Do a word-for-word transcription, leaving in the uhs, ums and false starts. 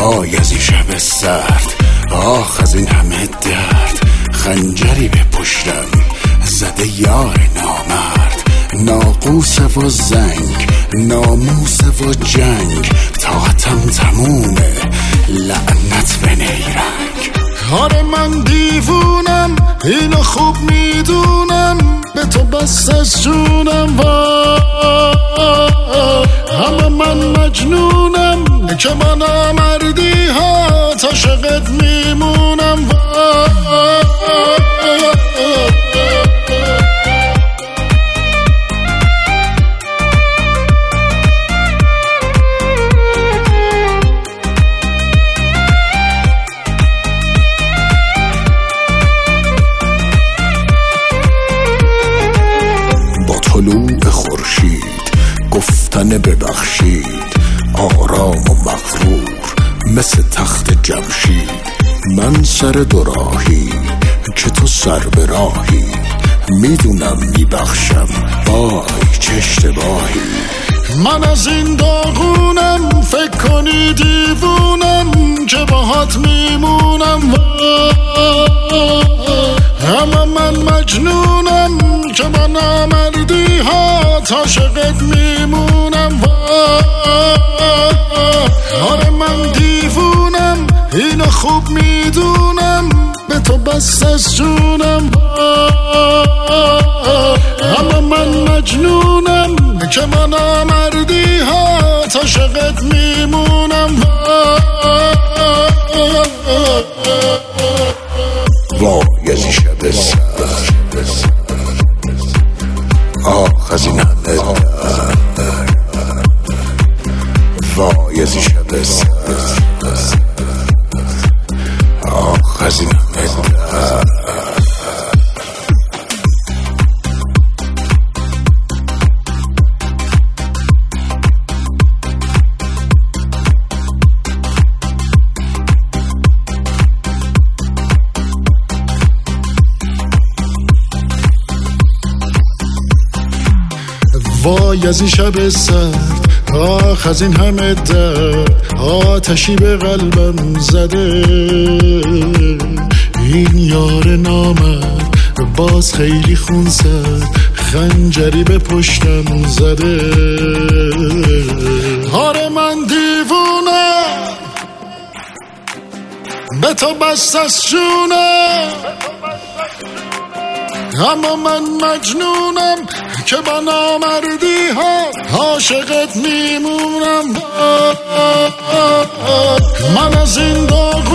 وای از این شب سرد، آخ از این همه درد. خنجری به پشتم زده یار نامرد، ناقوس و زنگ، ناموس و جنگ. طاقتم تمومه، لعنت به نیرنگ. آره من دیوونم، اینو خوب میدونم، به تو بس از جونم. اما من مجنونم که من آمردی ها تا شقت میمونم. طلوع خورشید گفتن ببخشید، آرام و مغرور مثل تخت جمشید. من سر دوراهی که تو سر به راهی، میدونم میبخشم وای چه اشتباهی. من از این داغونم، فکر کنی دیوونم که باهات میمونم. اما من مجنونم که من آمردی ها تا شقت میمونم. آره من دیوونم، اینو خوب میدونم، به تو بس از جونم. اما من مجنونم که من آمردی ها تا شقت میمونم. وای از این شب سرد، آخ از این همه درد. وای از این شب سرد، آخ از این همه درد. وای از این شب سرد، آخ از این همه درد. آتشی به قلبم زده، این یار نامرد باز خیلی خون زد، خنجری به پشتم زده. آره من دیوونم، به تو بس از جونم. اما من مجنونم که با نامردی ها عاشقت میمونم. من از این داغ